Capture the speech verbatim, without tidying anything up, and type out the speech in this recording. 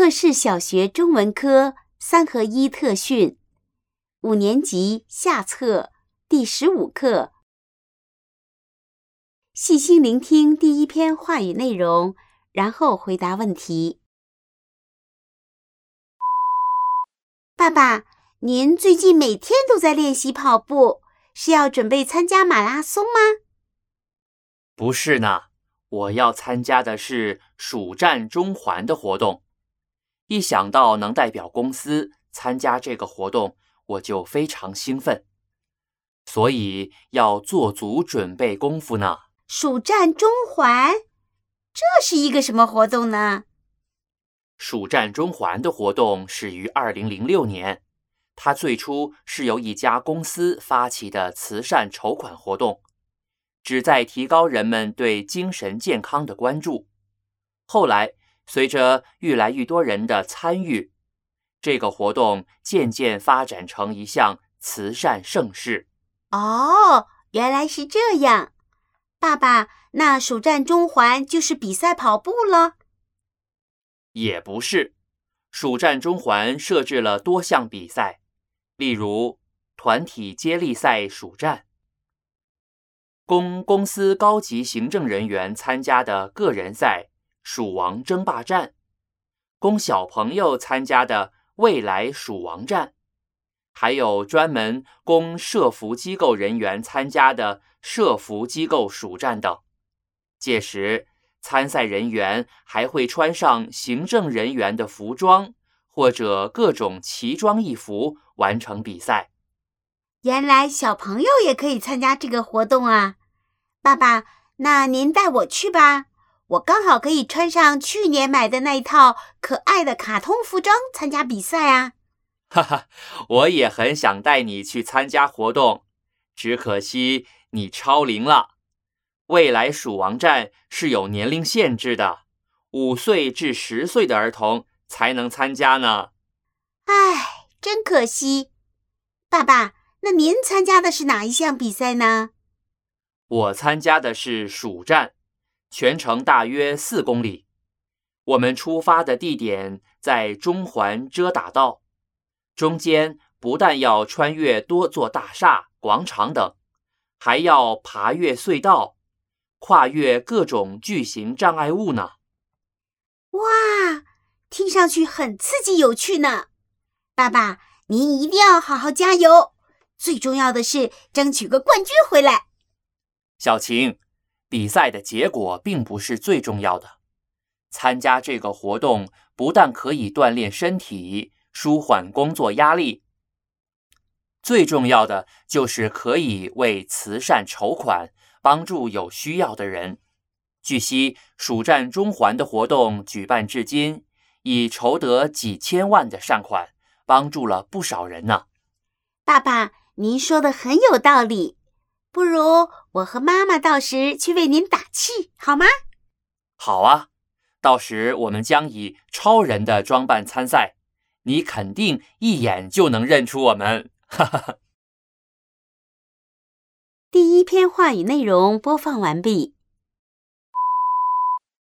克氏小学中文科三合一特训，五年级下册第十五课。细心聆听第一篇话语内容，然后回答问题。爸爸，您最近每天都在练习跑步，是要准备参加马拉松吗？ 不是呢，我要参加的是暑战中环的活动。一想到能代表公司参加这个活动，我就非常兴奋，所以要做足准备功夫呢。 暑战中环，这是一个什么活动呢？ 暑战中环的活动始于二零零六年，它最初是由一家公司发起的慈善筹款活动，旨在提高人们对精神健康的关注。后来，随着越来越多人的参与，这个活动渐渐发展成一项慈善盛事。 哦，原来是这样。爸爸，那暑战中环就是比赛跑步了？ 也不是，暑战中环设置了多项比赛，例如团体接力赛暑战，供公司高级行政人员参加的个人赛鼠王争霸战，供小朋友参加的未来鼠王战，还有专门供社福机构人员参加的社福机构暑战等。届时，参赛人员还会穿上行政人员的服装，或者各种奇装异服完成比赛。 原来小朋友也可以参加这个活动啊！爸爸，那您带我去吧，我刚好可以穿上去年买的那一套可爱的卡通服装参加比赛啊！ 哈哈，我也很想带你去参加活动，只可惜你超龄了。未来鼠王战是有年龄限制的，五岁至十岁的儿童才能参加呢。 唉，真可惜。爸爸，那您参加的是哪一项比赛呢？ 我参加的是暑战，全程大约四公里。我们出发的地点在中环遮打道，中间不但要穿越多座大厦、广场等，还要爬越隧道，跨越各种巨型障碍物呢。 哇，听上去很刺激有趣呢。爸爸，您一定要好好加油，最重要的是争取个冠军回来。 小晴，比赛的结果并不是最重要的。参加这个活动不但可以锻炼身体，舒缓工作压力，最重要的就是可以为慈善筹款，帮助有需要的人。据悉，暑战中环的活动举办至今，已筹得几千万的善款，帮助了不少人呢。 爸爸，您说的很有道理，不如我和妈妈到时去为您打气，好吗？ 好啊，到时我们将以超人的装扮参赛，你肯定一眼就能认出我们。哈哈哈。 第一篇话语内容播放完毕。